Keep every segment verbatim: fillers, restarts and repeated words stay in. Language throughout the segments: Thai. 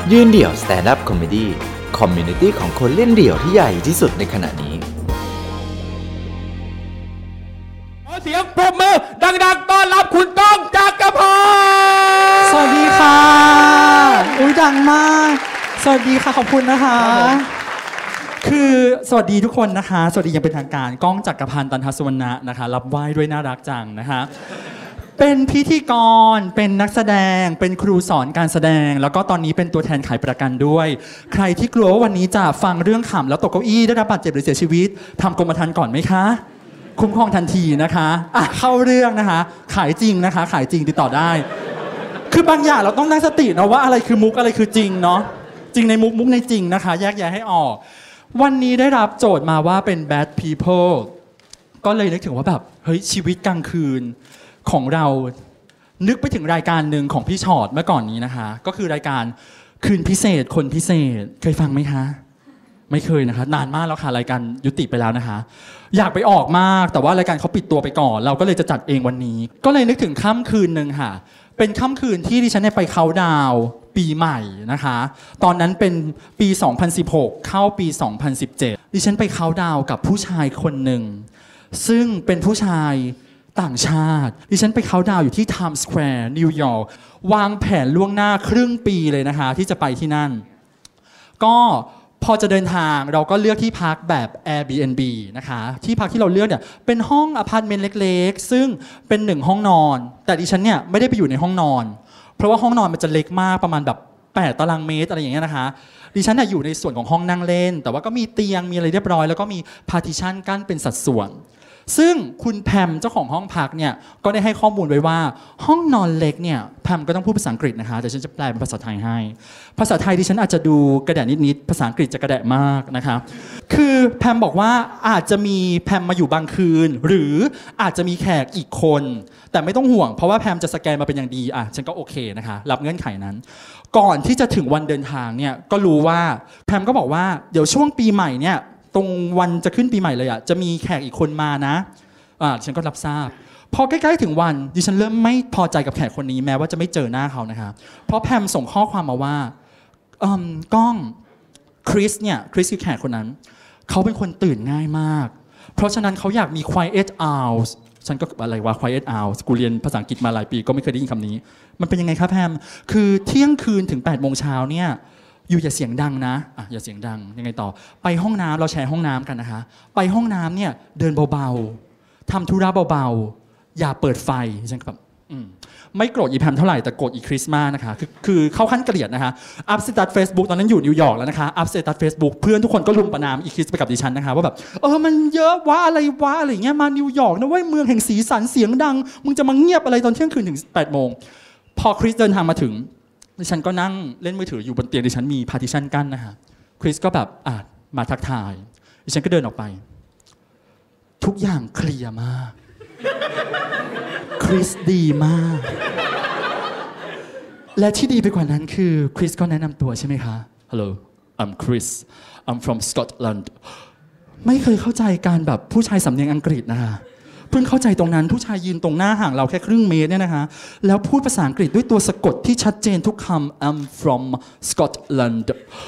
ยืนเดี่ยว Stand Up Comedy คอมมูนิตี้ของคนเล่นเดี่ยวที่ใหญ่ที่สุดในขณะนี้ขอเสียงปรบมือดังๆต้อนรับคุณก้องจักรพันธ์สวัสดีค่ะอุ้ยดังมากสวัสดีค่ะขอบคุณนะคะคือสวัสดีทุกคนนะคะสวัสดีอย่างเป็นทางการก้องจักรพันธ์ตันทสุวรรณะนะคะรับไหว้ด้วยน่ารักจังนะคะเป็นพิธีกรเป็นนักแสดงเป็นครูสอนการแสดงแล้วก็ตอนนี้เป็นตัวแทนขายประกันด้วยใครที่กลัวว่าวันนี้จะฟังเรื่องขำแล้วตกเก้าอี้ได้รับบาดเจ็บหรือเสียชีวิตทำกรมธรรม์ก่อนไหมคะคุ้มครองทันทีนะคะอ่ะเข้าเรื่องนะคะขายจริงนะคะขายจริงติดต่อได้คือบางอย่างเราต้องตั้งสตินะว่าอะไรคือมุกอะไรคือจริงเนาะจริงในมุกมุกในจริงนะคะแยกแยะให้ออกวันนี้ได้รับโจทย์มาว่าเป็น bad people ก็เลยนึกถึงว่าแบบเฮ้ยชีวิตกลางคืนของเรานึกไปถึงรายการหนึ่งของพี่ชอตเมื่อก่อนนี้นะคะก็คือรายการคืนพิเศษคนพิเศษเคยฟังไหมคะไม่เคยนะคะนานมากแล้วค่ะรายการยุติไปแล้วนะคะอยากไปออกมากแต่ว่ารายการเขาปิดตัวไปก่อนเราก็เลยจะจัดเองวันนี้ก็เลยนึกถึงค่ำคืนหนึ่งค่ะเป็นค่ำคืนที่ดิฉันไปเค้าท์ดาวน์ปีใหม่นะคะตอนนั้นเป็นปีสองพันสิบหกเข้าปีสองพันสิบเจ็ดดิฉันไปเค้าท์ดาวน์กับผู้ชายคนหนึ่งซึ่งเป็นผู้ชายต่างชาติดิฉันไปเค้าท์ดาวน์อยู่ที่ไทม์สแควร์นิวยอร์กวางแผนล่วงหน้าครึ่งปีเลยนะคะที่จะไปที่นั่นก็พอจะเดินทางเราก็เลือกที่พักแบบ Airbnb นะคะที่พักที่เราเลือกเนี่ยเป็นห้องอพาร์ตเมนต์เล็กๆซึ่งเป็นหนึ่งห้องนอนแต่ดิฉันเนี่ยไม่ได้ไปอยู่ในห้องนอนเพราะว่าห้องนอนมันจะเล็กมากประมาณแบบแปดตารางเมตรอะไรอย่างเงี้ยนะคะดิฉันเนี่ยอยู่ในส่วนของห้องนั่งเล่นแต่ว่าก็มีเตียงมีอะไรเรียบร้อยแล้วก็มี partition กั้นเป็นสัดส่วนซึ่งคุณแพมเจ้าของห้องพักเนี่ยก็ได้ให้ข้อมูลไว้ว่าห้องนอนเล็กเนี่ยแพมก็ต้องพูดภาษาอังกฤษนะคะแต่ฉันจะแปลเป็นภาษาไทยให้ภาษาไทยดิฉันอาจจะดูกระแดะนิดๆภาษาอังกฤษจะกระแดะมากนะคะคือแพมบอกว่าอาจจะมีแพมมาอยู่บางคืนหรืออาจจะมีแขกอีกคนแต่ไม่ต้องห่วงเพราะว่าแพมจะสแกนมาเป็นอย่างดีอ่ะฉันก็โอเคนะคะรับเงื่อนไขนั้นก่อนที่จะถึงวันเดินทางเนี่ยก็รู้ว่าแพมก็บอกว่าเดี๋ยวช่วงปีใหม่เนี่ยตรงวันจะขึ้นปีใหม่เลยอ่ะจะมีแขกอีกคนมานะอ่าฉันก็รับทราบพอใกล้ๆถึงวันดิฉันเริ่มไม่พอใจกับแขกคนนี้แม้ว่าจะไม่เจอหน้าเขานะคะเพราะแพมส่งข้อความมาว่าอืมก้องคริสเนี่ยคริสคือแขกคนนั้นเขาเป็นคนตื่นง่ายมากเพราะฉะนั้นเขาอยากมี quiet hours ฉันก็อะไรวะ quiet hours กูเรียนภาษาอังกฤษมาหลายปีก็ไม่เคยได้ยินคำนี้มันเป็นยังไงครับแพมคือเที่ยงคืนถึงแปดโมงเช้าเนี่ยอยู่อย่าเสียงดังนะอ่ะอย่าเสียงดังยังไงต่อไปห้องน้ำเราแชร์ห้องน้ำกันนะคะไปห้องน้ำเนี่ยเดินเบาๆทำธุระเบาๆอย่าเปิดไฟฉันก็แบบไม่โกรธอีแพมเท่าไหร่แต่โกรธอีคริสมากนะคะคือคือเข้าขั้นเกลียดนะคะอัพสเตตัสเฟซบุ๊กตอนนั้นอยู่นิวยอร์กแล้วนะคะอัพสเตตัสเฟซบุ๊กเพื่อนทุกคนก็ลุมประนามอีคริสไปกับดิฉันนะคะว่าแบบเออมันเยอะวะอะไรวะอะไรเงี้ยมานิวยอร์กนะเว้ยเมืองแห่งสีสันเสียงดังมึงจะมาเงียบอะไรตอนเที่ยงคืนถึงแปดโมงพอคริสเดินทางมาถึงดิฉันก็นั่งเล่นมือถืออยู่บนเตียงดิฉันมีพาร์ติชันกั้นนะคะคริสก็แบบอ่ะมาทักทายดิฉันก็เดินออกไปทุกอย่างเคลียร์มากคริสดีมากและที่ดีไปกว่านั้นคือคริสก็แนะนำตัวใช่ไหมคะ Hello I'm Chris I'm from Scotland ไม่เคยเข้าใจการแบบผู้ชายสำเนียงอังกฤษนะคะเพิ่งเข้าใจตรงนั้นผู้ชายยืนตรงหน้าห่างเราแค่ครึ่งเมตรเนี่ยนะคะแล้วพูดภาษาอังกฤษด้วยตัวสะกดที่ชัดเจนทุกคำ I'm from Scotland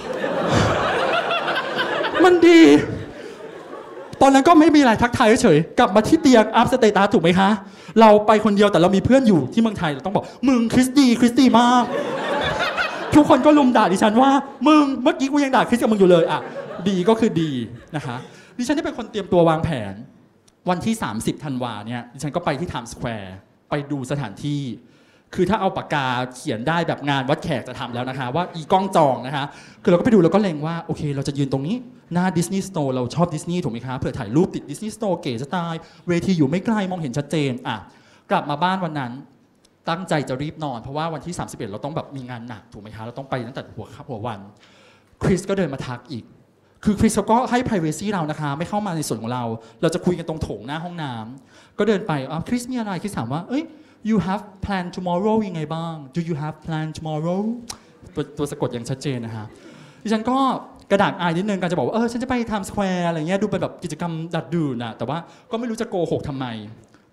มันดีตอนนั้นก็ไม่มีอะไรทักทายเฉยๆกลับมาที่เตียงอัพสเตตัสถูกไหมคะเราไปคนเดียวแต่เรามีเพื่อนอยู่ที่เมืองไทยเราต้องบอกมึงคริสดีคริสดีมากทุกคนก็ลุมด่าดิฉันว่ามึงเมื่อกี้กูยังด่าคริสกับมึงอยู่เลยอ่ะดีก็คือดีนะคะดิฉันได้เป็นคนเตรียมตัววางแผนวันที่สามสิบธันวาเนี่ยดิฉันก็ไปที่ไทม์สแควร์ไปดูสถานที่คือถ้าเอาปากกาเขียนได้แบบงานวัดแขกจะทำแล้วนะคะว่าอีกล้องจองนะคะคือเราก็ไปดูแล้วก็เล็งว่าโอเคเราจะยืนตรงนี้หน้าดิสนีย์สโตร์เราชอบดิสนีย์ถูกไหมคะเผื่อถ่ายรูปติดดิสนีย์สโตร์เก๋จะตายเวทีอยู่ไม่ไกลมองเห็นชัดเจนอ่ะกลับมาบ้านวันนั้นตั้งใจจะรีบนอนเพราะว่าวันที่สามสิบเอ็ดเราต้องแบบมีงานหนักถูกไหมคะเราต้องไปตั้งแต่หัวหัววันคริสก็เดินมาทักอีกคือคริสเขาก็ให้ privacy เรานะคะไม่เข้ามาในส่วนของเราเราจะคุยกันตรงโถงหน้าห้องน้ำก็เดินไปอ๋อคริสมีอะไรคริสถามว่าเอ้ยYou have plan tomorrow ยังไงบ้าง Do you have plan tomorrow ตัวตัวสะกดอย่างชัดเจนนะคะดิฉันก็กระดากอายนิดนึงการจะบอกว่าเออฉันจะไป Times Square อะไรเงี้ยดูเป็นแบบกิจกรรมดัดดื่นนะแต่ว่าก็ไม่รู้จะโกหกทำไม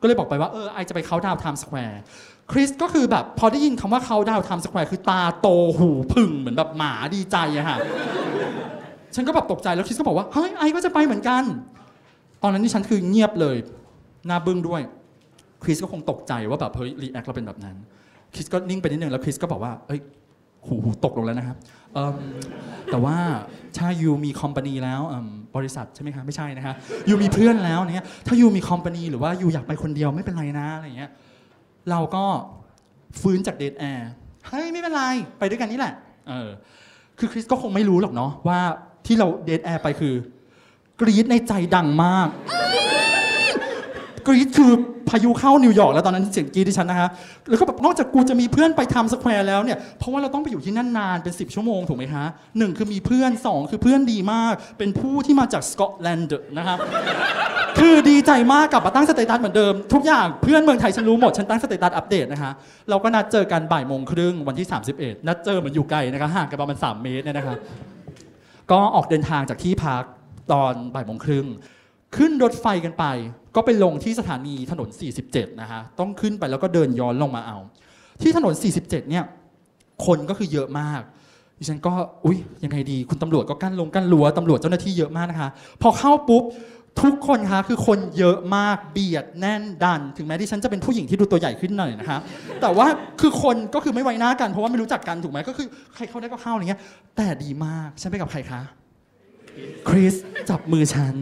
ก็เลยบอกไปว่าเออไอจะไปเขาดาวน์ไทม์สแควร์คริสก็คือแบบพอได้ยินคำว่าเขาดาวน์ไทม์สแควร์คือตาโตหูพึ่งเหมือนแบบหมาดีใจอะค่ะฉันก็แบบตกใจแล้วคริสก็บอกว่าเฮ้ยไอก็จะไปเหมือนกันตอนนั้นที่ฉันคือเงียบเลยหน้าบึ้งด้วยคริสก็คงตกใจว่าแบบเฮ้ยรีแอคเราเป็นแบบนั้นคริสก็นิ่งไปนิดนึงแล้วคริสก็บอกว่าเอ้ยหูหูตกลงแล้วนะครับแต่ว่าถ้ายูมีคอมพานีแล้วบริษัทใช่ไหมคะไม่ใช่นะคะยูมีเพื่อนแล้วเนี่ยถ้ายูมีคอมพานีหรือว่ายูอยากไปคนเดียวไม่เป็นไรนะอะไรเงี้ยเราก็ฟื้นจากเดทแอร์เฮ้ยไม่เป็นไรไปด้วยกันนี่แหละเออคือคริสก็คงไม่รู้หรอกเนาะว่าที่เราเดทแอร์ไปคือกรี๊ดในใจดังมากกรี๊ดคือพายุเข้านิวยอร์กแล้วตอนนั้นเสียงกรี๊ดที่ฉันนะคะแล้วก็แบบนอกจากกูจะมีเพื่อนไปไทม์สแควร์แล้วเนี่ยเพราะว่าเราต้องไปอยู่ที่นั่นนานเป็นสิบชั่วโมงถูกไหมคะหนึ่งคือมีเพื่อนสองคือเพื่อนดีมากเป็นผู้ที่มาจากสกอตแลนด์นะครับคือดีใจมากกลับมาตั้งสเตตัสเหมือนเดิมทุกอย่างเพื่อนเมืองไทยฉันรู้หมดฉันตั้งสเตตัสอัปเดตนะคะเราก็นัดเจอกันบ่ายโมงครึ่งวันที่สามสิบเอ็ดนัดเจอเหมือนอยู่ไกลนะคะห่างกันประมาณสามเมตรเนี่ยนะคะก็ออกเดินทางจากที่พักตอนบ่ายโมงครึ่งขึ้นรถไฟกันไปก็ไปลงที่สถานีถนนสี่สิบเจ็ดนะคะต้องขึ้นไปแล้วก็เดินย้อนลงมาเอาที่ถนนสี่สิบเจ็ดเนี่ยคนก็คือเยอะมากดิฉันก็อุ๊ยยังไงดีคุณตำรวจก็กั้นลงกั้นรั้วตำรวจเจ้าหน้าที่เยอะมากนะคะพอเข้าปุ๊บทุกคนคะคือคนเยอะมากเบียดแน่นดันถึงแม้ดิฉันจะเป็นผู้หญิงที่ดูตัวใหญ่ขึ้นหน่อยนะคะแต่ว่าคือคนก็คือไม่ไว้หน้ากันเพราะว่าไม่รู้จักกันถูกไหมก็คือใครเข้าได้ก็เข้าอะไรเงี้ยแต่ดีมากฉันไปกับใครคะคริสจับมือฉัน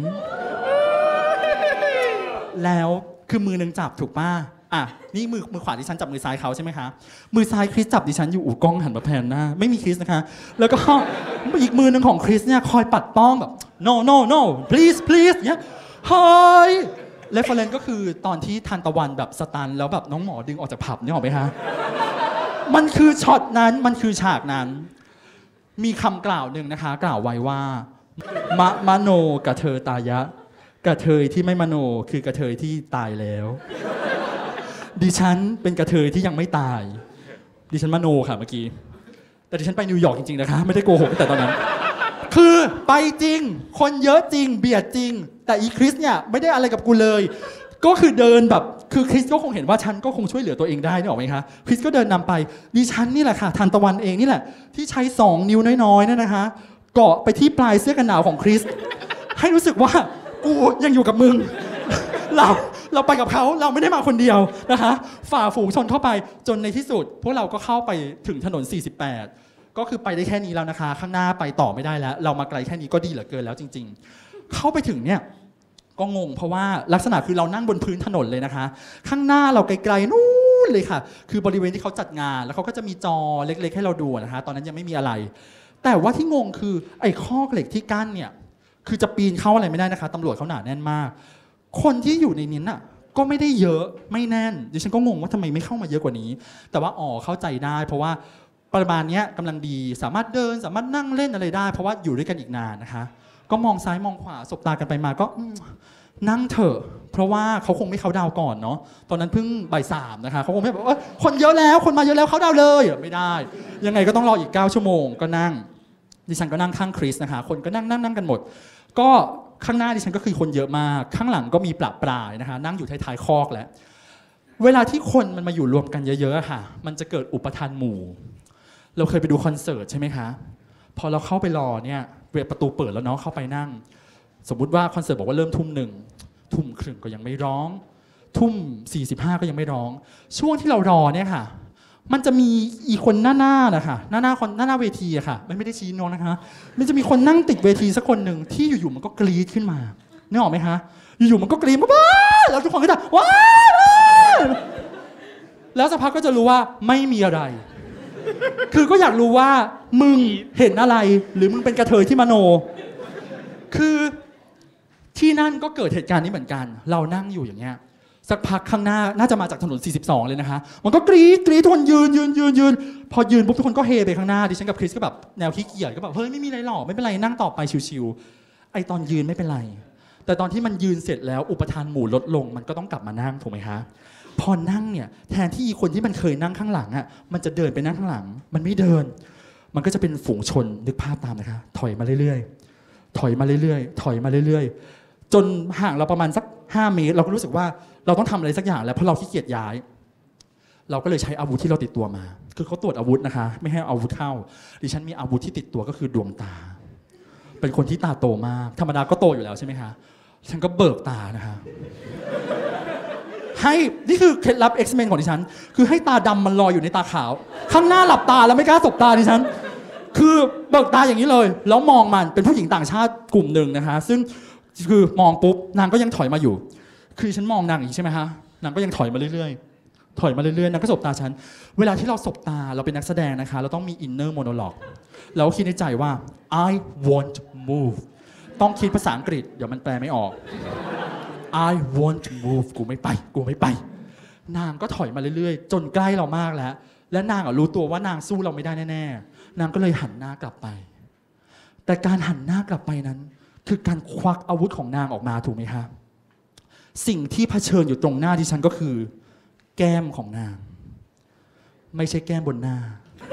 แล้วคือมือหนึ่งจับถูกป่ะอ่ะนี่มือมือขวาดิฉันจับมือซ้ายเขาใช่ไหมคะมือซ้ายคริสจับดิฉันอยู่อู่กล้องหันมาแพนหน้าไม่มีคริสนะคะแล้วก็อีกมือหนึ่งของคริสเนี่ยคอยปัดป้องแบบ no no no please please เนี่ยเฮ้ยเรฟเฟอเรนซ์ก็คือตอนที่ทันตะวันแบบสตันแล้วแบบน้องหมอดึงออกจากผับนี่ออกไหมคะมันคือช็อตนั้นมันคือฉากนั้นมีคำกล่าวหนึ่งนะคะกล่าวไว้ว่ามะมะโนกะเธอตายะกระเทยที่ไม่มโนคือกระเทยที่ตายแล้วดิฉันเป็นกระเทยที่ยังไม่ตายดิฉันมโนค่ะเมื่อกี้แต่ดิฉันไปนิวยอร์กจริงๆนะคะไม่ได้โกหกแต่ตอนนั้นคือไปจริงคนเยอะจริงเบียดจริงแต่อีคริสเนี่ยไม่ได้อะไรกับกูเลยก็คือเดินแบบคือคริสก็คงเห็นว่าฉันก็คงช่วยเหลือตัวเองได้นี่หรอไหมคะคริสก็เดินนำไปดิฉันนี่แหละค่ะทันตะวันเองนี่แหละที่ใช้สองนิ้วน้อยๆนั่นนะคะเกาะไปที่ปลายเสื้อกันหนาวของคริสให้รู้สึกว่ากูยังอยู่กับมึงเราเราไปกับเขาเราไม่ได้มาคนเดียวนะคะฝ่าฝูงชนเข้าไปจนในที่สุดพวกเราก็เข้าไปถึงถนนสี่สิบแปดก็คือไปได้แค่นี้แล้วนะคะข้างหน้าไปต่อไม่ได้แล้วเรามาไกลแค่นี้ก็ดีเหลือเกินแล้วจริงๆเข้าไปถึงเนี่ยก็งงเพราะว่าลักษณะคือเรานั่งบนพื้นถนนเลยนะคะข้างหน้าเราไกลๆนู่นเลยค่ะคือบริเวณที่เขาจัดงานแล้วเขาก็จะมีจอเล็กๆให้เราดูนะคะตอนนั้นยังไม่มีอะไรแต่ว่าที่งงคือไอ้ข้อเหล็กที่กั้นเนี่ยคือจะปีนเข้าอะไรไม่ได้นะคะตำรวจเขาหนาแน่นมากคนที่อยู่ในนี้น่ะก็ไม่ได้เยอะไม่แน่นดิฉันก็งงว่าทำไมไม่เข้ามาเยอะกว่านี้แต่ว่าอ๋อเข้าใจได้เพราะว่าประมาณนี้กำลังดีสามารถเดินสามารถนั่งเล่นอะไรได้เพราะว่าอยู่ด้วยกันอีกนานนะคะก็มองซ้ายมองขวาสบตากันไปมาก็นั่งเถอะเพราะว่าเขาคงไม่เขาดาวก่อนเนาะตอนนั้นเพิ่งบ่ายสามนะคะเขาคงไม่แบบว่าคนเยอะแล้วคนมาเยอะแล้วเขาดาวเลยไม่ได้ยังไงก็ต้องรออีกเก้าชั่วโมงก็นั่งดิฉันก็นั่งข้างคริสนะคะคนก็นั่งนั่งนั่งกันหมดก็ข้างหน้าดิฉันก็คือคนเยอะมากข้างหลังก็มีปราปรายนะคะนั่งอยู่ท้ายๆคอกแล้วเวลาที่คนมันมาอยู่รวมกันเยอะๆค่ะมันจะเกิดอุปทานหมู่เราเคยไปดูคอนเสิร์ตใช่ไหมคะพอเราเข้าไปรอเนี่ยเวลาประตูเปิดแล้วเนาะเข้าไปนั่งสมมุติว่าคอนเสิร์ตบอกว่าเริ่มทุ่มหนึ่งทุ่มครึ่งก็ยังไม่ร้องทุ่มสี่สิบห้าก็ยังไม่ร้องช่วงที่เรารอเนี่ยค่ะมันจะมีอีคนหน้าหน้านะคะหน้าหน้าคนหน้าหน้าเวทีอะค่ะไม่ไม่ได้ชี้น้องนะคะมันจะมีคนนั่งติดเวทีสักคนหนึ่งที่อยู่ๆมันก็กรี๊ดขึ้นมานึกออกไหมคะอยู่ๆมันก็กรี๊ดว้าแล้วทุกคนก็จะว้าแล้วสักพักก็จะรู้ว่าไม่มีอะไร คือก็อยากรู้ว่ามึงเห็นอะไรหรือมึงเป็นกระเทยที่มโนคือที่นั่นก็เกิดเหตุการณ์นี้เหมือนกันเรานั่งอยู่อย่างเงี้ยสักพักข้างหน้าน่าจะมาจากถนนสี่สิบสองเลยนะคะมันก็กรี๊ดกรี๊ดทุกคนยืนยืนยืนยืนพอยืนปุ๊บทุกคนก็เฮไปข้างหน้าดิฉันกับคริสก็แบบแนวขี้เกียจก็แบบเฮ้ยไม่มีอะไรหรอกไม่เป็นไรนั่งต่อไปชิวๆไอตอนยืนไม่เป็นไรแต่ตอนที่มันยืนเสร็จแล้วอุปทานหมู่ลดลงมันก็ต้องกลับมานั่งถูกไหมคะพอนั่งเนี่ยแทนที่คนที่มันเคยนั่งข้างหลังอ่ะมันจะเดินไปนั่งข้างหลังมันไม่เดินมันก็จะเป็นฝูงชนนึกภาพตามนะคะถอยมาเรื่อยๆถอยมาเรื่อยๆถอยมาเรื่อยๆจนห่างเราประมาณสักห้าเมตรเราก็รู้สึกว่าเราต้องทำอะไรสักอย่างแล้วเพราะเราขี้เกียจย้ายเราก็เลยใช้อาวุธที่เราติดตัวมาคือเขาตรวจอาวุธนะคะไม่ให้อาวุธเข้าดิฉันมีอาวุธที่ติดตัวก็คือดวงตาเป็นคนที่ตาโตมากธรรมดาก็โตอยู่แล้วใช่ไหมคะฉันก็เบิกตานะคะให้นี่คือเคล็ดลับ X-Men ของดิฉันคือให้ตาดำมันลอยอยู่ในตาขาวข้างหน้าหลับตาแล้วไม่กล้าสบตาดิฉันคือเบิกตาอย่างนี้เลยแล้วมองมันเป็นผู้หญิงต่างชาติกลุ่มหนึ่งนะคะซึ่งคือมองปุ๊บนางก็ยังถอยมาอยู่คือฉันมองนางอย่างนี้ใช่ไหมคะนางก็ยังถอยมาเรื่อยๆถอยมาเรื่อยๆนางก็สบตาฉันเวลาที่เราสบตาเราเป็นนักแสดงนะคะเราต้องมี inner monologue เราคิดในใจว่า I want move ต้องคิดภาษาอังกฤษเดี๋ยวมันแปลไม่ออก I want move กูไม่ไปกูไม่ไปนางก็ถอยมาเรื่อยๆจนใกล้เรามากแล้วและนางรู้ตัวว่านางสู้เราไม่ได้แน่ๆนางก็เลยหันหน้ากลับไปแต่การหันหน้ากลับไปนั้นคือการควักอาวุธของนางออกมาถูกไหมคะสิ่งที่เผชิญอยู่ตรงหน้าดิฉันก็คือแก้มของนางไม่ใช่แก้มบนหน้า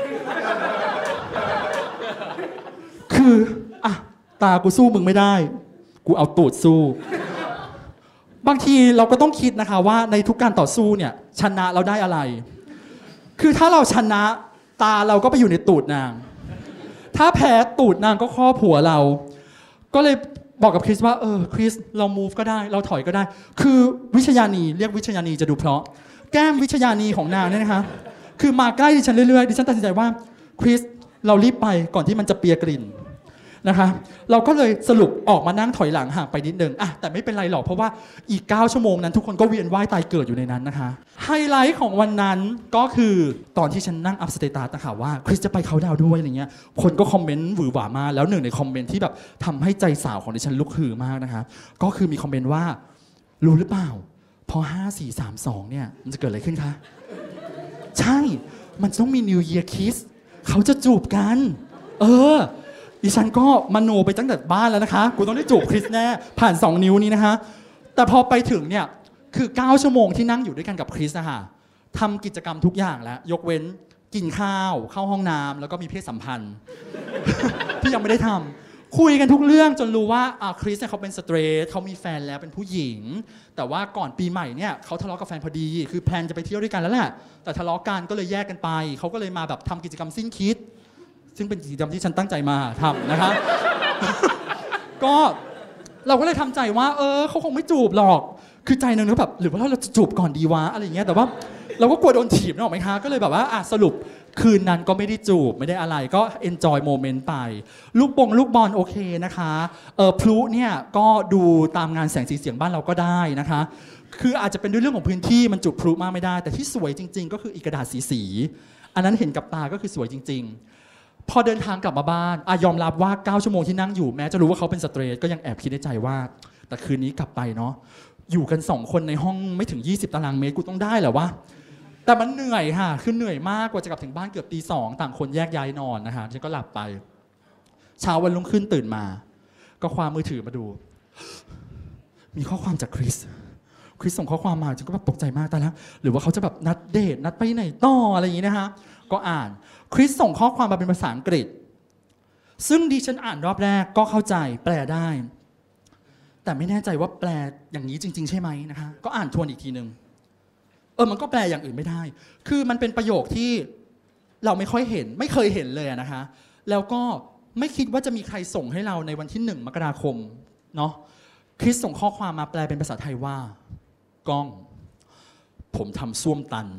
คืออ่ะตากูสู้มึงไม่ได้กูเอาตูดสู้บางทีเราก็ต้องคิดนะคะว่าในทุกการต่อสู้เนี่ยชนะเราได้อะไรคือถ้าเราชนะตาเราก็ไปอยู่ในตูดนางถ้าแพ้ตูดนางก็ครอบหัวเราก็เลยบอกกับคริสว่าเออคริสเรา move ก็ได้เราถอยก็ได้คือวิชญานีเรียกวิชญานีจะดูเพราะแก้มวิชญานีของนางเนี่ยนะคะคือมาใกล้ดิฉันเรื่อยๆดิฉันตัดสินใจว่าคริสเรารีบไปก่อนที่มันจะเปียกลิ่นนะคะเราก็เลยสรุปออกมานั่งถอยหลังห่างไปนิดนึงอะแต่ไม่เป็นไรหรอกเพราะว่าอีกเก้าชั่วโมงนั้นทุกคนก็เวียนว่ายตายเกิดอยู่ในนั้นนะคะไฮไลท์ของวันนั้นก็คือตอนที่ฉันนั่งอัพสเตตัสนะคะว่าคริสจะไปเขาดาวด้วยอะไรเงี้ยคนก็คอมเมนต์หวือหวามาแล้วหนึ่งในคอมเมนต์ที่แบบทำให้ใจสาวของดิฉันลุกฮือมากนะคะก็คือมีคอมเมนต์ว่ารู้หรือเปล่าพอห้า สี่ สาม สองเนี่ยมันจะเกิดอะไรขึ้นคะใช่มันต้องมี New Year Kiss เขาจะจูบกันเออดิฉันก็มโนไปตั้งแต่บ้านแล้วนะคะกูต้องได้จูบคริสแน่ผ่านสองนิ้วนี้นะคะแต่พอไปถึงเนี่ยคือเก้าชั่วโมงที่นั่งอยู่ด้วยกันกับคริสนะคะทำกิจกรรมทุกอย่างแล้วยกเว้นกินข้าวเข้าห้องน้ำแล้วก็มีเพศสัมพันธ์ ที่ยังไม่ได้ทำคุยกันทุกเรื่องจนรู้ว่าอ่าคริสเนี่ยเขาเป็นสเตรทเขามีแฟนแล้วเป็นผู้หญิงแต่ว่าก่อนปีใหม่เนี่ยเขาทะเลาะกับแฟนพอดีคือแพลนจะไปเที่ยวด้วยกันแล้วแหละแต่ทะเลาะกันก็เลยแยกกันไปเขาก็เลยมาแบบทำกิจกรรมสิ้นคิดซึ่งเป็นกิจกรรมที่ฉันตั้งใจมาทำนะคะ ก็เราก็เลยทำใจว่าเออเขาคงไม่จูบหรอกคือใจนึงก็แบบหรือว่าเราจะจูบก่อนดีวะอะไรอย่างเงี้ยแต่ว่าเราก็กลัวโดนถีบนึกออกไหมคะก็เลยแบบว่าอ่ะสรุปคืนนั้นก็ไม่ได้จูบไม่ได้อะไรก็ enjoy moment ไปลูกบงลูกบอลโอเคนะคะเออพลุเนี่ยก็ดูตามงานแสงสีเสียงบ้านเราก็ได้นะคะคืออาจจะเป็นด้วยเรื่องของพื้นที่มันจุดพลุมากไม่ได้แต่ที่สวยจริงๆก็คืออีกกระดาษสีสีอันนั้นเห็นกับตาก็คือสวยจริงๆพอเดินทางกลับมาบ้านอยอมรับว่าเก้าชั่วโมงที่นั่งอยู่แม้จะรู้ว่าเขาเป็นสเตรทก็ยังแอบคิดในใจว่าแต่คืนนี้กลับไปเนาะอยู่กันสองคนในห้องไม่ถึงยี่สิบตารางเมตรกูต้องได้เหรอวะแต่มันเหนื่อยค่ะคือเหนื่อยมากกว่าจะกลับถึงบ้านเกือบตีสองต่างคนแยกย้ายนอนนะคะฉันก็หลับไปเช้าวันรุ่งขึ้นตื่นมาก็คว้ามือถือมาดูมีข้อความจากคริสคริสส่งข้อความมาฉันก็แบบตกใจมากแต่แล้วหรือว่าเขาจะแบบนัดเดทนัดไปไหนต่ออะไรอย่างนี้นะคะก็อ่านคริสส่งข้อความมาเป็นภาษาอังกฤษซึ่งดิฉันอ่านรอบแรกก็เข้าใจแปลได้แต่ไม่แน่ใจว่าแปลอย่างนี้จริงๆใช่ไหมนะคะก็อ่านทวนอีกทีนึงเออมันก็แปลอย่างอื่นไม่ได้คือมันเป็นประโยคที่เราไม่ค่อยเห็นไม่เคยเห็นเลยนะคะแล้วก็ไม่คิดว่าจะมีใครส่งให้เราในวันที่หนึ่งมกราคมเนาะคริสส่งข้อความมาแปลเป็นภาษาไทยว่าก้องผมทำส้วมตัน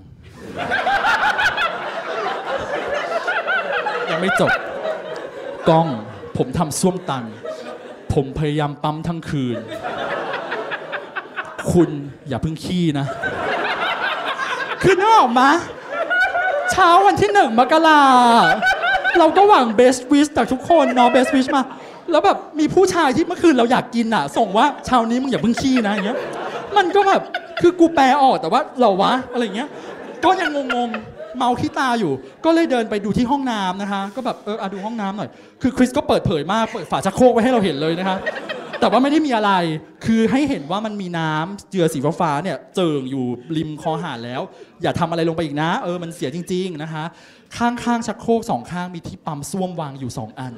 ยังไม่จบก้องผมทำส้วมตันผมพยายามปั๊มทั้งคืนคุณอย่าเพิ่งขี้นะคือนึกออกมาเช้าวันที่หนึ่งมกราเราก็หวัง best wish จากทุกคนเนาะ best wish มาแล้วแบบมีผู้ชายที่เมื่อคืนเราอยากกินอ่ะส่งว่าเช้านี้มึงอย่าเพิ่งขี้นะอย่างเงี้ยมันก็แบบคือกูแปลออกแต่ว่าเราวะอะไรเงี้ยก็ยังงงๆเมาขี้ตาอยู่ก็เลยเดินไปดูที่ห้องน้ำนะคะก็แบบเอออะดูห้องน้ำหน่อยคือคริสก็เปิดเผยมากเปิดฝาชักโครกไว้ให้เราเห็นเลยนะคะแต่ว่าไม่ได้มีอะไรคือให้เห็นว่ามันมีน้ำเจือสีฟ้าๆเนี่ยเจิ่งอยู่ริมคอหาดแล้วอย่าทำอะไรลงไปอีกนะเออมันเสียจริงๆนะคะข้างๆชักโครกสองข้างมีที่ปั๊มส้วมวางอยู่สองอัน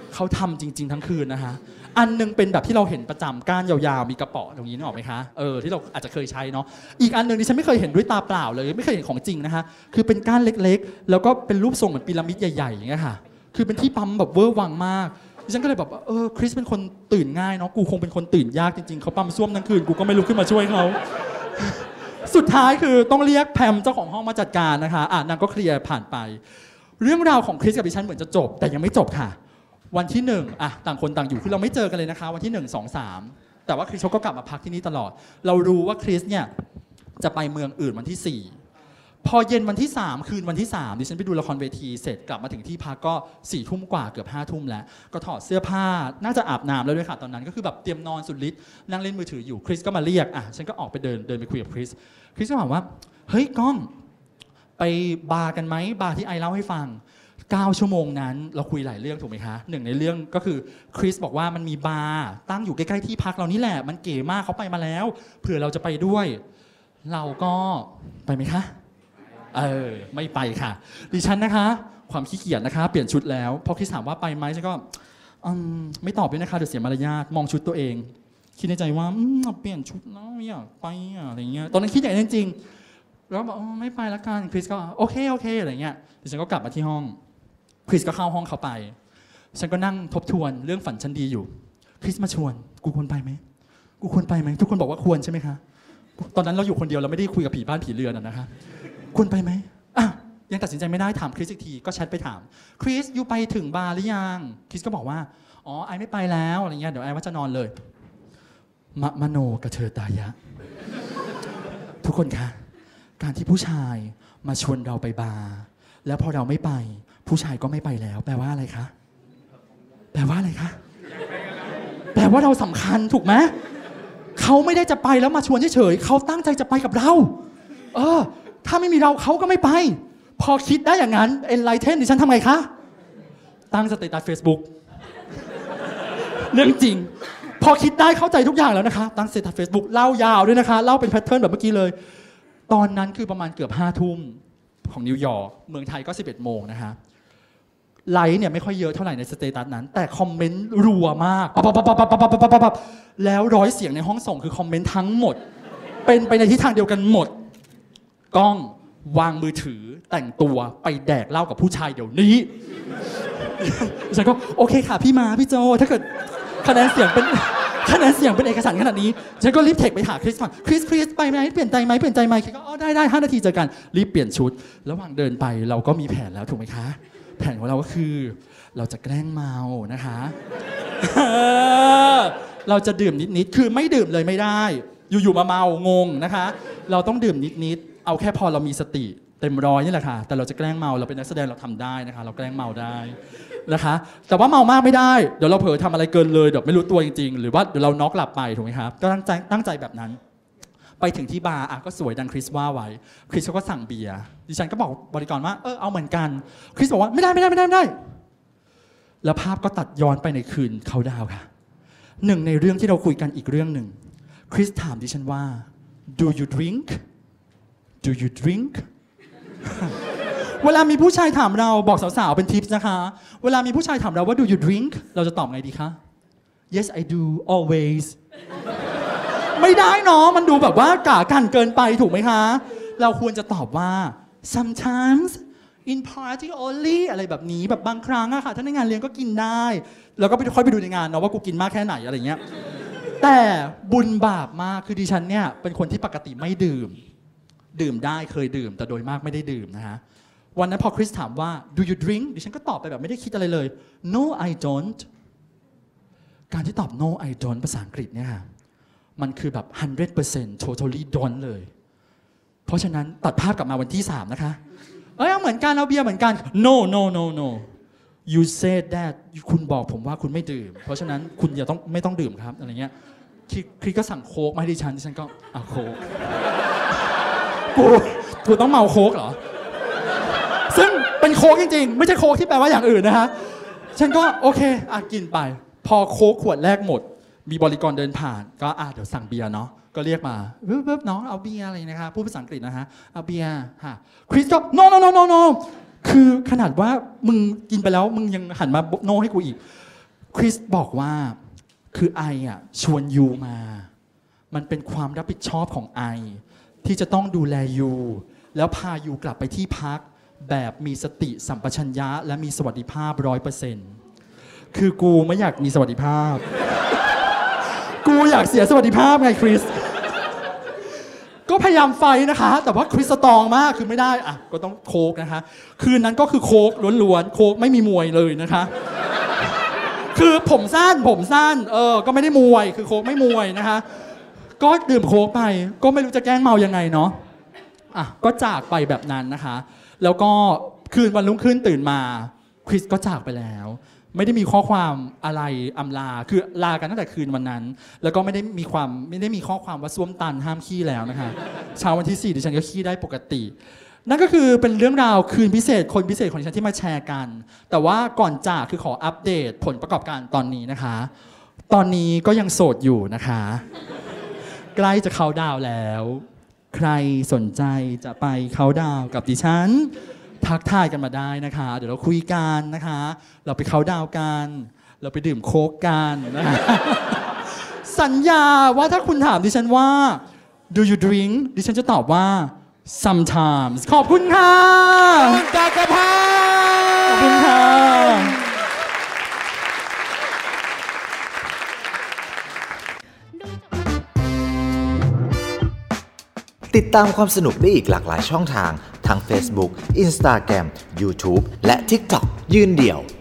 เขาทำจริง ๆ ทั้งคืนนะคะอันนึงเป็นแบบที่เราเห็นประจำก้านยาวๆมีกระเป๋อตรงนี้นึกออกไหมคะเออที่เราอาจจะเคยใช้เนาะอีกอันนึงที่ฉันไม่เคยเห็นด้วยตาเปล่าเลยไม่เคยเห็นของจริงนะคะคือเป็นก้านเล็กๆแล้วก็เป็นรูปทรงเหมือนพีระมิดใหญ่ๆอย่างเงี้ยค่ะคือเป็นที่ปั๊มแบบเวอร์วังมากดิฉันก็เลยแบบเออคริสเป็นคนตื่นง่ายเนาะกูคงเป็นคนตื่นยากจริงๆเขาปั๊มซ่วมทั้งคืนกูก็ไม่ลุกขึ้นมาช่วยเขาสุดท้ายคือต้องเรียกแพมเจ้าของห้องมาจัดการนะคะอ่ะนางก็เคลียร์ผ่านไปเรื่องราวของคริสกับดิฉันเหมือนจะจบแต่ยังไม่จบค่ะวันที่หนึ่งอ่ะต่างคนต่างอยู่คือเราไม่เจอกันเลยนะคะวันที่หนึ่งสองสามแต่ว่าคริสเขาก็กลับมาพักที่นี่ตลอดเรารู้ว่าคริสเนี่ยจะไปเมืองอื่นวันที่สี่พอเย็นวันที่สามคืนวันที่สามดิฉันไปดูละครเวทีเสร็จกลับมาถึงที่พักก็สี่ทุ่มกว่าเกือบห้าทุ่มแล้วก็ถอดเสื้อผ้าน่าจะอาบน้ำแล้วด้วยค่ะตอนนั้นก็คือแบบเตรียมนอนสุดฤทธิ์นั่งเล่นมือถืออยู่คริสก็มาเรียกอ่ะฉันก็ออกไปเดินเดินไปคุยกับคริสคริสก็ถามว่าเฮ้ยก้องไปบาร์กันไหมบาร์ที่ไอเล่าให้ฟังเก้าชั่วโมงนั้นเราคุยหลายเรื่องถูกไหมคะหนึ่งในเรื่องก็คือคริสบอกว่ามันมีบาร์ตั้งอยู่ใกล้ๆที่พักเรานี่แหละมันเก๋มากเขาไปมาแล้วเผื่อเราจะไปด้วยเราก็ไปไหมคะเออไม่ไปค่ะดิฉันนะคะความขี้เกียจนะคะเปลี่ยนชุดแล้วพอคริสถามว่าไปไหมฉันก็ไม่ตอบด้วยนะคะเดี๋ยวเสียมารยาทมองชุดตัวเองคิดในใจว่าเปลี่ยนชุดแล้วอยากไปอะไรเงี้ยตอนนั้นคิดอย่างนั้นจริงแล้วบอกไม่ไปละกันคริสก็โอเคโอเคอะไรเงี้ยดิฉันก็กลับมาที่ห้องคริสก็เข้าห้องเขาไปฉันก็นั่งทบทวนเรื่องฝันฉันดีอยู่คริสมาชวนกูควรไปไหมกูควรไปไหมทุกคนบอกว่าควรใช่ไหมคะตอนนั้นเราอยู่คนเดียวเราไม่ได้คุยกับผีบ้านผีเรือนนะคะควรไปไหมอ่ะยังตัดสินใจไม่ได้ถามคริสอีกทีก็แชทไปถามคริสอยู่ไปถึงบาร์หรือยังคริสก็บอกว่าอ๋อไอไม่ไปแล้วอะไรเงี้ยเดี๋ยวไอว่าจะนอนเลยมะมโนกระเทอตายะทุกคนคะการที่ผู้ชายมาชวนเราไปบาร์แล้วพอเราไม่ไปผู้ชายก็ไม่ไปแล้วแปลว่าอะไรคะแปลว่าอะไรคะแปลว่าเราสำคัญถูกไหมเขาไม่ได้จะไปแล้วมาชวนเฉยๆเขาตั้งใจจะไปกับเราเออถ้าไม่มีเราเขาก็ไม่ไปพอคิดได้อย่างนั้นเอ็นไลเทนดิฉันทำไงคะตั้งสเตตัส Facebook เรื่องจริงพอคิดได้เข้าใจทุกอย่างแล้วนะคะตั้งสเตตัส Facebook เล่ายาวด้วยนะคะเล่าเป็นแพทเทิร์นแบบเมื่อกี้เลยตอนนั้นคือประมาณเกือบห้าทุ่มของนิวยอร์กเมืองไทยก็สิบเอ็ดโมงนะคะไลค์เนี่ยไม่ค่อยเยอะเท่าไหร่ในสเตตัสนั้นแต่คอมเมนต์รัวมากปั๊บปั๊บปั๊บปั๊บปั๊บปั๊บปั๊บปั๊บแล้วร้อยเสียงในห้องส่งคือคอมเมนต์ทั้งหมดเป็นไปในทิศทางเดียวกันหมดกล้องวางมือถือแต่งตัวไปแดกเหล้ากับผู้ชายเดี๋ยวนี้ฉันก็โอเคค่ะพี่มาพี่โจถ้าเกิดคะแนนเสียงเป็นคะแนนเสียงเป็นเอกสารขนาดนี้ฉันก็รีบเทคไปหาคริสก่อนคริสคริสไปไหมเปลี่ยนใจไหมเปลี่ยนใจไหมคริสก็อ๋อได้ได้ห้านาทีเจอกันรีบเปลี่ยนชุดระหว่างเดินไปเราก็มีแผนแล้วถูกไหมคะแผนของเราก็คือเราจะแกล้งเมานะคะเราจะดื่มนิดๆคือไม่ดื่มเลยไม่ได้อยู่ๆมาเมางงนะคะเราต้องดื่มนิดๆเอาแค่พอเรามีสติเต็มร้อยนี่แหละค่ะแต่เราจะแกล้งเมาเราเป็นนักแสดงเราทำได้นะคะเราแกล้งเมาได้นะคะแต่ว่าเมามากไม่ได้เดี๋ยวเราเผลอทำอะไรเกินเลยเดี๋ยวไม่รู้ตัวจริงๆหรือว่าเดี๋ยวเราน็อกหลับไปถูกไหมครับก็ตั้งใจตั้งใจแบบนั้นไปถึงที่บาร์อ่ะก็สวยดังคริสว่าไว้คริสเขาก็สั่งเบียร์ดิฉันก็บอกบริกรว่าเออเอาเหมือนกันคริสบอกว่าไม่ได้ไม่ได้ไม่ได้ไม่ได้แล้วภาพก็ตัดย้อนไปในคืนเขาดาวค่ะหนึ่งในเรื่องที่เราคุยกันอีกเรื่องหนึ่งคริสถามดิฉันว่า do you drink do you drink เวลามีผู้ชายถามเราบอกสาวๆเป็นทิปส์นะคะเวลามีผู้ชายถามเราว่า do you drink เราจะตอบไงดีคะ yes I do always ไม่ได้เนาะมันดูแบบว่ากะกันเกินไปถูกไหมคะเราควรจะตอบว่า sometimes in party only อะไรแบบนี้แบบบางครั้งอะค่ะถ้าในงานเลี้ยงก็กินได้แล้วก็ไปค่อยไปดูในงานเนาะว่ากูกินมากแค่ไหนอะไรเงี้ยแต่บุญบาปมากคือดิฉันเนี่ยเป็นคนที่ปกติไม่ดื่มดื่มได้เคยดื่มแต่โดยมากไม่ได้ดื่มนะฮะวันนั้นพอคริสถามว่า do you drink ดิฉันก็ตอบไปแบบไม่ได้คิดอะไรเลย no I don't การที่ตอบ no I don't ภาษาอังกฤษเนี่ยมันคือแบบ one hundred percent totally don't เลยเพราะฉะนั้นตัดภาพกลับมาวันที่สามนะคะเอ้ยเหมือนกันเอาเบียร์เหมือนกัน no no no no you said that คุณบอกผมว่าคุณไม่ดื่มเพราะฉะนั้นคุณอย่าต้องไม่ต้องดื่มครับอะไรเงี้ยคริสก็สั่งโค้กมาให้ดิฉันดิฉันก็อ่ะโค้กกูกูต้องเมาโค้กเหรอซึ่งเป็นโค้กจริงๆไม่ใช่โค้กที่แปลว่าอย่างอื่นนะคะฉันก็โอเคอ่ะกินไปพอโค้กขวดแรกหมดมีบริกรเดินผ่านก็อ่ะเดี๋ยวสั่งเบียร์เนาะก็เรียกมาเวิบๆน้องเอาเบียร์อะไรนะคะพูดภาษาอังกฤษนะฮะเอาเบียร์ค่ะคริสก็ no no no no no คือขนาดว่ามึงกินไปแล้วมึงยังหันมาโนให้กูอีกคริสบอกว่าคือไออ่ะชวนยูมา มันเป็นความรับผิดชอบของไอที่จะต้องดูแลยูแล้วพายูกลับไปที่พักแบบมีสติสัมปชัญญะและมีสวัสดิภาพร้อยเปอร์เซ็นต์คือกูไม่อยากมีสวัสดิภาพ กูอยากเสียสวัสดิภาพไงคริส ก็พยายามไฟนะคะแต่ว่าคริสตองมากคือไม่ได้อ่ะก็ต้องโคกนะคะคืนนั้นก็คือโคกล้วนๆโคกไม่มีมวยเลยนะคะ คือผมสั้นผมสั้นเออก็ไม่ได้มวยคือโคกไม่มวยนะคะก็ดื่มโคกไปก็ไม่รู้จะแกล้งเมายังไงเนาะอ่ะก็จากไปแบบนั้นนะคะแล้วก็คืนวันรุ่งขึ้นตื่นมาคริสก็จากไปแล้วไม่ได้มีข้อความอะไรอำลาคือลากันตั้งแต่คืนวันนั้นแล้วก็ไม่ได้มีความไม่ได้มีข้อความว่าส้วมตันห้ามขี้แล้วนะคะเช้าวันที่สี่ดิฉันก็ขี้ได้ปกตินั่นก็คือเป็นเรื่องราวคืนพิเศษคนพิเศษของดิฉันที่มาแชร์กันแต่ว่าก่อนจากคือขออัปเดตผลประกอบการตอนนี้นะคะตอนนี้ก็ยังโสดอยู่นะคะใกล้จะเข้าดาวแล้วใครสนใจจะไปเข้าดาวกับดิฉันทักทายกันมาได้นะคะเดี๋ยวเราคุยกันนะคะเราไปเข้าดาวกันเราไปดื่มโค้กกันนะคะ สัญญาว่าถ้าคุณถามดิฉันว่า do you drink ดิฉันจะตอบว่า sometimes ขอบคุณค่ะจักรพันธ์ขอบคุณค่ะติดตามความสนุกได้อีกหลากหลายช่องทางทั้ง Facebook Instagram YouTube และ TikTok ยืนเดี่ยว